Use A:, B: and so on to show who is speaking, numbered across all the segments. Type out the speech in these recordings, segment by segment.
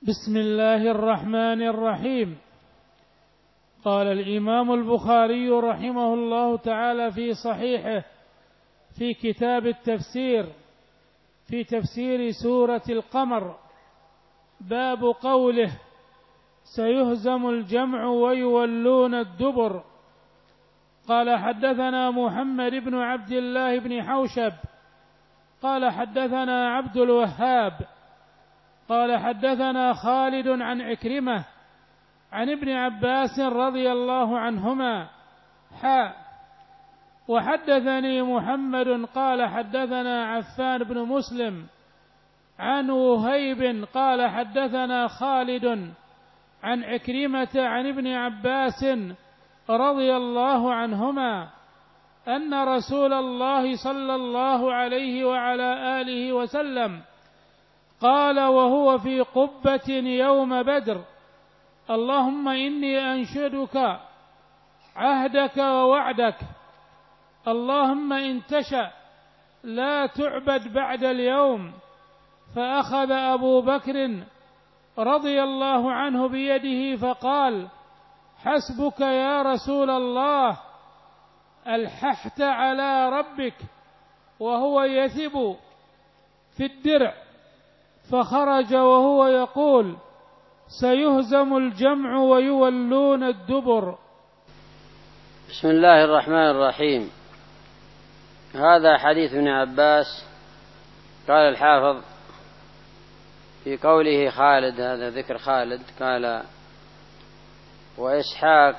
A: بسم الله الرحمن الرحيم. قال الإمام البخاري رحمه الله تعالى في صحيحه في كتاب التفسير في تفسير سورة القمر: باب قوله سيهزم الجمع ويولون الدبر. قال حدثنا محمد بن عبد الله بن حوشب قال حدثنا عبد الوهاب قال حدثنا خالد عن عكرمة عن ابن عباس رضي الله عنهما وحدثني محمد قال حدثنا عفان بن مسلم عن وهيب قال حدثنا خالد عن عكرمة عن ابن عباس رضي الله عنهما أن رسول الله صلى الله عليه وعلى آله وسلم قال وهو في قبة يوم بدر: اللهم إني أنشدك عهدك ووعدك، اللهم إن تشأ لا تعبد بعد اليوم. فأخذ أبو بكر رضي الله عنه بيده فقال: حسبك يا رسول الله، ألححت على ربك وهو يثب في الدرع. فخرج وهو يقول: سيهزم الجمع ويولون الدبر.
B: بسم الله الرحمن الرحيم. هذا حديث ابن عباس. قال الحافظ في قوله خالد، هذا ذكر خالد، قال وإسحاق،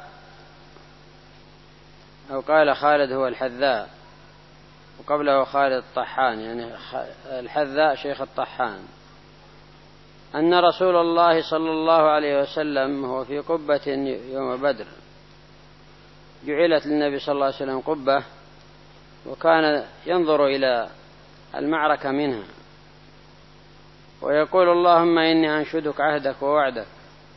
B: أو قال خالد هو الحذاء، وقبله خالد الطحان، يعني الحذاء شيخ الطحان، أن رسول الله صلى الله عليه وسلم هو في قبة يوم بدر. جعلت للنبي صلى الله عليه وسلم قبة، وكان ينظر إلى المعركة منها ويقول: اللهم إني أنشدك عهدك ووعدك.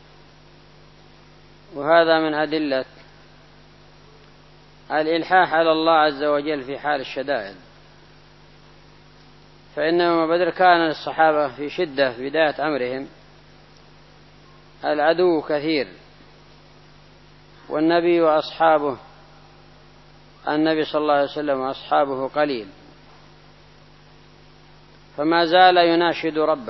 B: وهذا من أدلة الإلحاح على الله عز وجل في حال الشدائد. فإن يوم بدر كان الصحابة في شدة في بداية أمرهم، العدو كثير، والنبي وأصحابه، النبي صلى الله عليه وسلم وأصحابه قليل، فما زال يناشد ربه،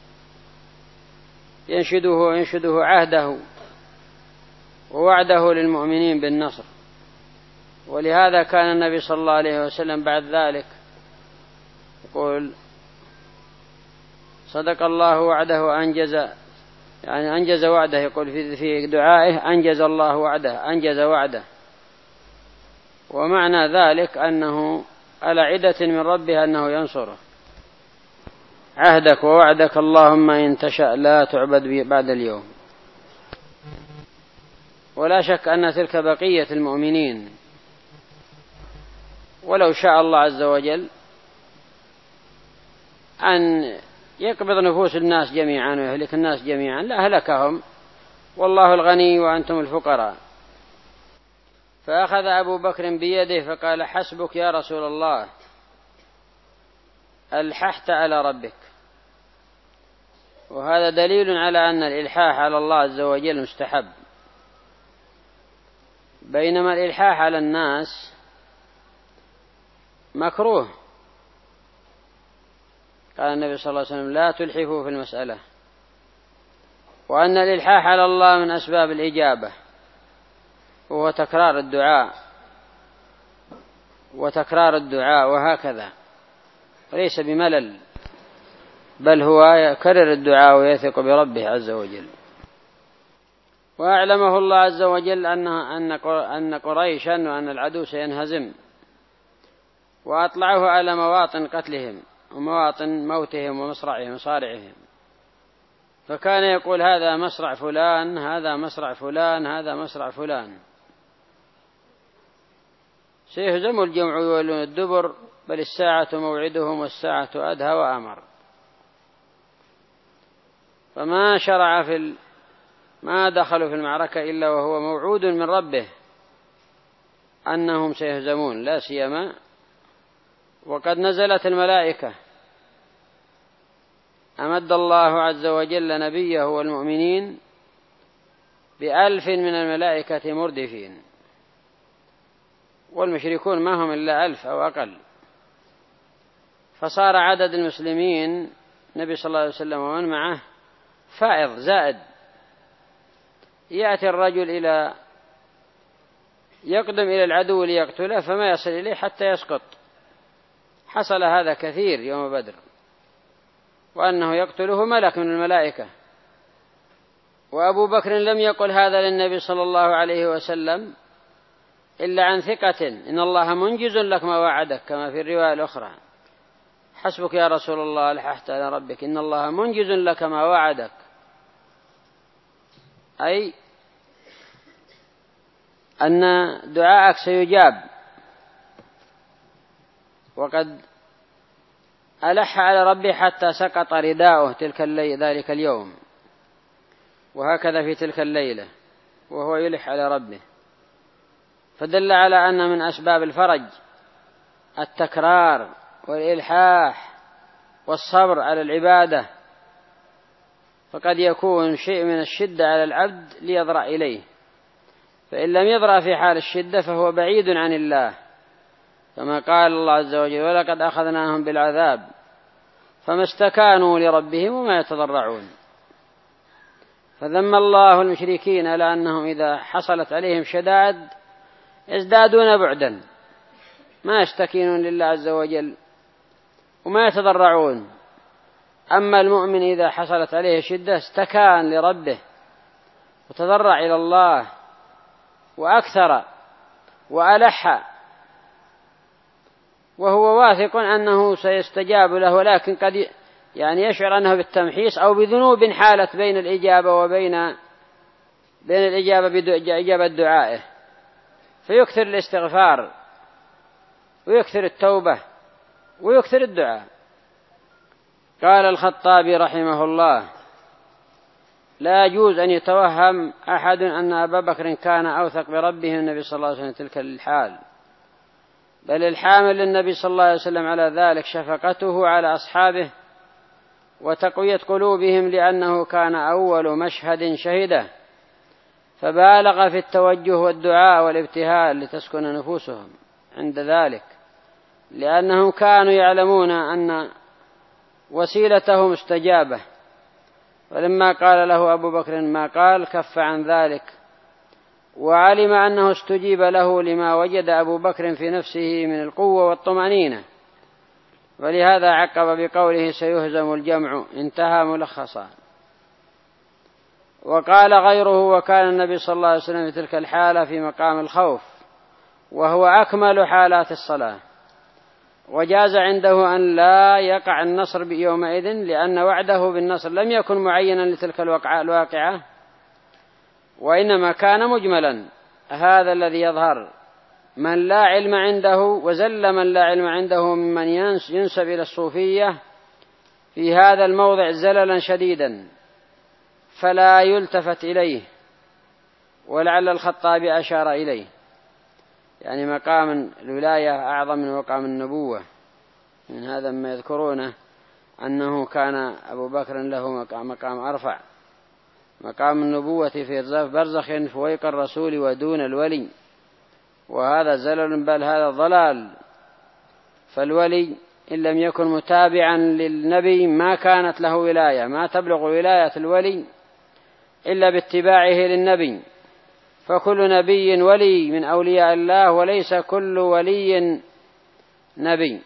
B: ينشده عهده ووعده للمؤمنين بالنصر. ولهذا كان النبي صلى الله عليه وسلم بعد ذلك يقول: صدق الله وعده أنجز وعده. يقول في دعائه: أنجز الله وعده، أنجز وعده. ومعنى ذلك أنه على عدة من ربه أنه ينصره. عهدك ووعدك، اللهم إن تشأ لا تعبد بعد اليوم. ولا شك أن تلك بقية المؤمنين، ولو شاء الله عز وجل أن يقبض نفوس الناس جميعا ويهلك الناس جميعا لأهلكهم، والله الغني وأنتم الفقراء. فأخذ أبو بكر بيده فقال: حسبك يا رسول الله، ألححت على ربك. وهذا دليل على أن الإلحاح على الله عز وجل مستحب، بينما الإلحاح على الناس مكروه. قال النبي صلى الله عليه وسلم: لا تلحفوا في المسألة. وأن الإلحاح على الله من أسباب الإجابة، وهو تكرار الدعاء وهكذا، وليس بملل، بل هو يكرر الدعاء ويثق بربه عز وجل. وأعلمه الله عز وجل أن قريشا وأن العدو سينهزم، وأطلعه على مواطن قتلهم ومواطن موتهم ومصارعهم. فكان يقول: هذا مصرع فلان، هذا مصرع فلان، هذا مصرع فلان. سيهزم الجمع ويولون الدبر، بل الساعة موعدهم والساعة أدهى وأمر. فما ما دخلوا في المعركة إلا وهو موعود من ربه أنهم سيهزمون، لا سيما وقد نزلت الملائكة أمد الله عز وجل نبيه والمؤمنين ب1000 من الملائكة مردفين، والمشركون ما هم إلا 1000 أو أقل، فصار عدد المسلمين النبي صلى الله عليه وسلم ومن معه فائض زائد. يأتي الرجل يقدم إلى العدو ليقتله فما يصل إليه حتى يسقط. حصل هذا كثير يوم بدر، وأنه يقتله ملك من الملائكة. وأبو بكر لم يقل هذا للنبي صلى الله عليه وسلم إلا عن ثقة، إن الله منجز لك ما وعدك، كما في الرواية الأخرى: حسبك يا رسول الله لححت على ربك، إن الله منجز لك ما وعدك، أي أن دعاءك سيجاب. وقد ألح على ربه حتى سقط رداؤه ذلك اليوم، وهكذا في تلك الليلة وهو يلح على ربه، فدل على أن من أسباب الفرج التكرار والإلحاح والصبر على العبادة، فقد يكون شيء من الشدة على العبد ليضرع إليه، فإن لم يضرع في حال الشدة فهو بعيد عن الله، كما قال الله عز وجل: ولقد أخذناهم بالعذاب فما استكانوا لربهم وما يتضرعون. فذم الله المشركين على أنهم إذا حصلت عليهم شدائد يزدادون بعدا، ما يستكينون لله عز وجل وما يتضرعون. أما المؤمن إذا حصلت عليه شدة استكان لربه وتضرع إلى الله وأكثر وألح، وهو واثق أنه سيستجاب له، ولكن قد يشعر أنه بالتمحيص أو بذنوب حالت بين الإجابة وبين الإجابة بإجابة دعائه، فيكثر الاستغفار ويكثر التوبة ويكثر الدعاء. قال الخطابي رحمه الله: لا يجوز أن يتوهم أحد أن أبا بكر كان أوثق بربه من النبي صلى الله عليه وسلم تلك الحال، بل الحامل للنبي صلى الله عليه وسلم على ذلك شفقته على أصحابه وتقوية قلوبهم، لأنه كان أول مشهد شهده، فبالغ في التوجه والدعاء والابتهال لتسكن نفوسهم عند ذلك، لأنهم كانوا يعلمون أن وسيلته مستجابة. ولما قال له أبو بكر ما قال كف عن ذلك، وعلم أنه استجيب له لما وجد أبو بكر في نفسه من القوة والطمأنينة، ولهذا عقب بقوله: سيهزم الجمع، انتهى ملخصا. وقال غيره: وكان النبي صلى الله عليه وسلم في تلك الحالة في مقام الخوف، وهو أكمل حالات الصلاة، وجاز عنده أن لا يقع النصر يومئذ، لأن وعده بالنصر لم يكن معينا لتلك الواقعة، وإنما كان مجملا. هذا الذي يظهر من لا علم عنده، وزل من لا علم عنده ممن ينسب إلى الصوفية في هذا الموضع زللا شديدا، فلا يلتفت إليه. ولعل الخطابي أشار إليه، يعني مقام الولاية أعظم من مقام النبوة. من هذا ما يذكرونه أنه كان أبو بكر له مقام أرفع، مقام النبوة في برزخ فوق الرسول ودون الولي، وهذا زلل بل هذا ضلال. فالولي إن لم يكن متابعا للنبي ما كانت له ولاية، ما تبلغ ولاية الولي إلا باتباعه للنبي، فكل نبي ولي من أولياء الله، وليس كل ولي نبي.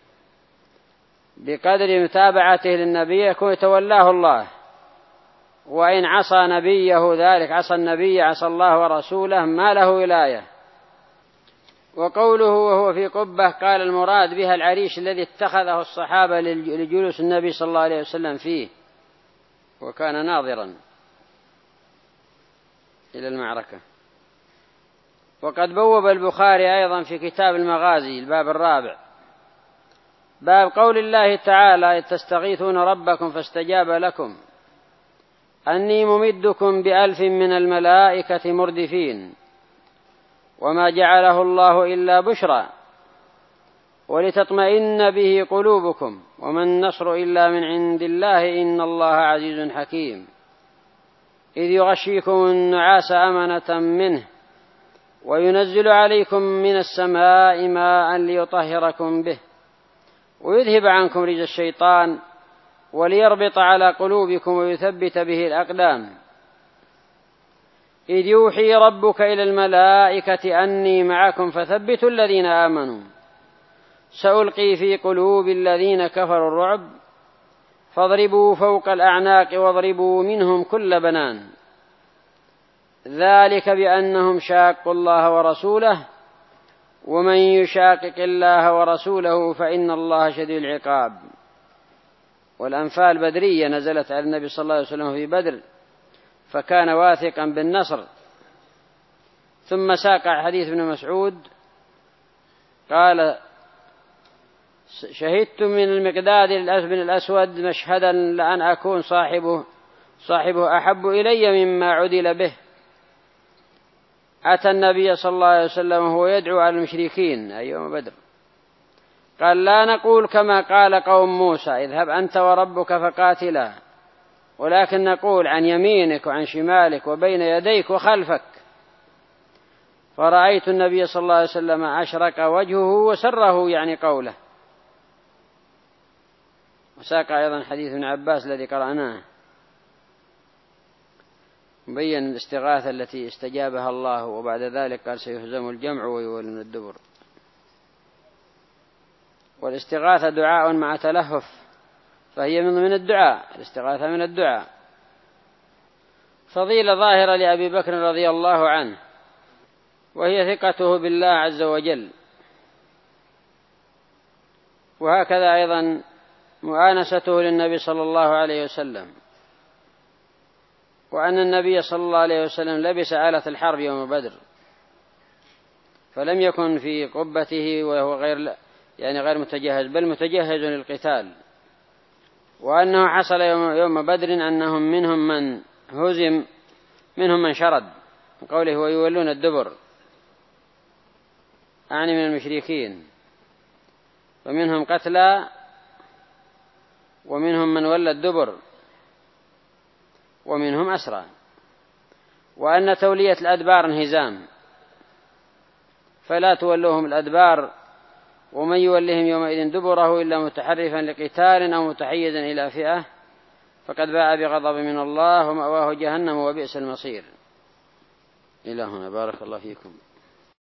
B: بقدر متابعته للنبي يكون يتولاه الله، وإن عصى نبيه ذلك عصى النبي عصى الله ورسوله ما له ولاية. وقوله وهو في قبة قال المراد بها العريش الذي اتخذه الصحابة لجلوس النبي صلى الله عليه وسلم فيه، وكان ناظرا إلى المعركة. وقد بوب البخاري أيضا في كتاب المغازي الباب 4 باب قول الله تعالى: تستغيثون ربكم فاستجاب لكم أني ممدكم ب1000 من الملائكة مردفين، وما جعله الله إلا بشرى ولتطمئن به قلوبكم وما النصر إلا من عند الله إن الله عزيز حكيم إذ يغشيكم النعاس أمنة منه وينزل عليكم من السماء ماء ليطهركم به ويذهب عنكم رجز الشيطان وليربط على قلوبكم ويثبت به الأقدام إذ يوحي ربك إلى الملائكة أني معكم فثبتوا الذين آمنوا سألقي في قلوب الذين كفروا الرعب فاضربوا فوق الأعناق واضربوا منهم كل بنان ذلك بأنهم شاقوا الله ورسوله ومن يشاقق الله ورسوله فإن الله شديد العقاب. والأنفال بدرية نزلت على النبي صلى الله عليه وسلم في بدر فكان واثقا بالنصر. ثم ساق حديث ابن مسعود قال شهدت من المقداد بن الأسود مشهدا لأن أكون صاحبه أحب إلي مما عدل به. أتى النبي صلى الله عليه وسلم وهو يدعو على المشركين أي يوم بدر قال لا نقول كما قال قوم موسى اذهب أنت وربك فقاتلا ولكن نقول عن يمينك وعن شمالك وبين يديك وخلفك. فرأيت النبي صلى الله عليه وسلم أشرق وجهه وسره يعني قوله. وساق أيضا حديث ابن عباس الذي قرأناه مبين الاستغاثة التي استجابها الله وبعد ذلك قال سيهزم الجمع ويولون الدبر. والاستغاثة دعاء مع تلهف فهي من الدعاء. الاستغاثة من الدعاء. فضيلة ظاهرة لأبي بكر رضي الله عنه وهي ثقته بالله عز وجل. وهكذا أيضا مؤانسته للنبي صلى الله عليه وسلم وأن النبي صلى الله عليه وسلم لبس آلة الحرب يوم بدر فلم يكن في قبته وهو غير متجهز بل متجهز للقتال. وأنه حصل يوم بدر أنهم منهم من هزم منهم من شرد قوله ويولون الدبر أعني من المشركين ومنهم قتلى ومنهم من ولى الدبر ومنهم أسرى. وأن تولية الأدبار انهزام فلا تولوهم الأدبار ومن يولهم يومئذ دبره إلا متحرفا لقتال أو متحيزا إلى فئة فقد باء بغضب من الله ومأواه جهنم وبئس المصير. إلى هنا بارك الله فيكم.